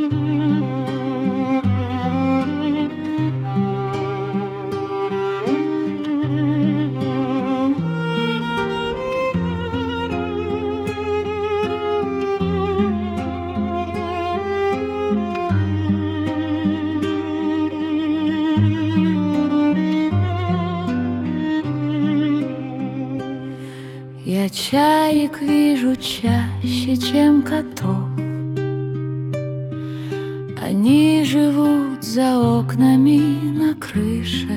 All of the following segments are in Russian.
Я чаек вижу чаще, чем котов. Они живут за окнами на крыше.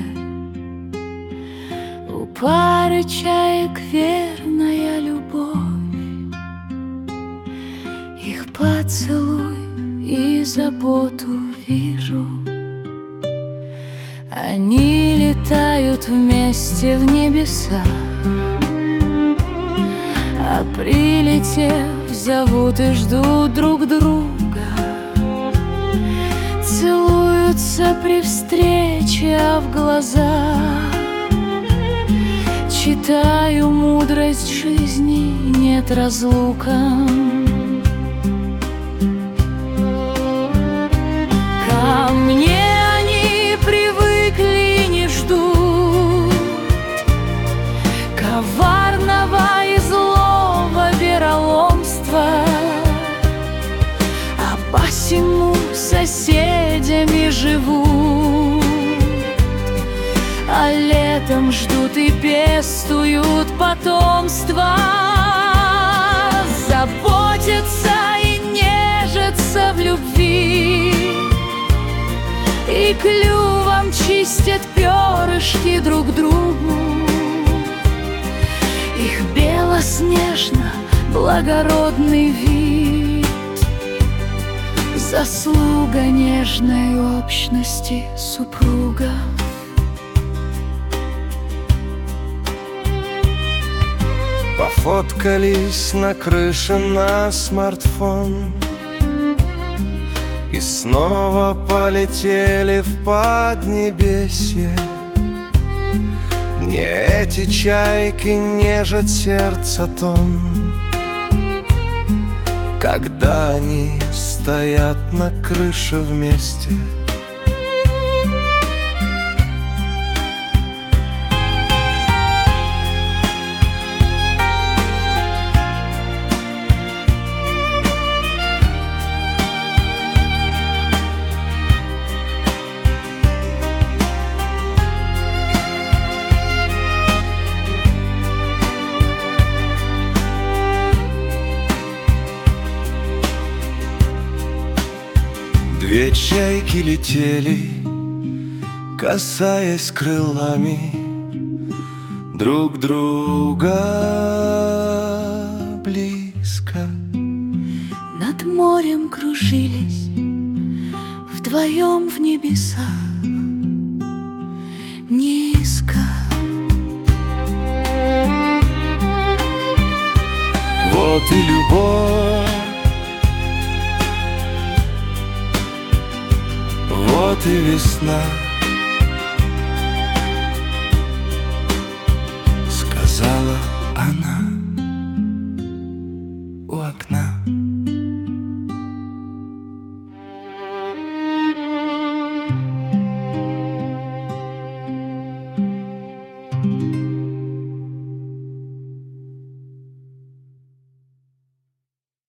У пары чаек верная любовь. Их поцелуй и заботу вижу. Они летают вместе в небеса, а прилетев, зовут и ждут друг друга. Целуются при встрече, а в глазах читаю мудрость жизни, нет разлука. Ко мне они привыкли и не ждут коварного и злого вероломства, а посему соседями живут, а летом ждут и пестуют потомство, заботятся и нежатся в любви, и клювом чистят перышки друг другу. Их белоснежно-благородный вид — заслуга нежной общности супругов. Пофоткались на крыше на смартфон и снова полетели в поднебесье. Не эти чайки нежат сердце тон, когда они стоят на крыше вместе. Две чайки летели, касаясь крылами друг друга близко. Над морем кружились вдвоем в небеса низко. Вот и любовь, вот и весна, сказала она у окна.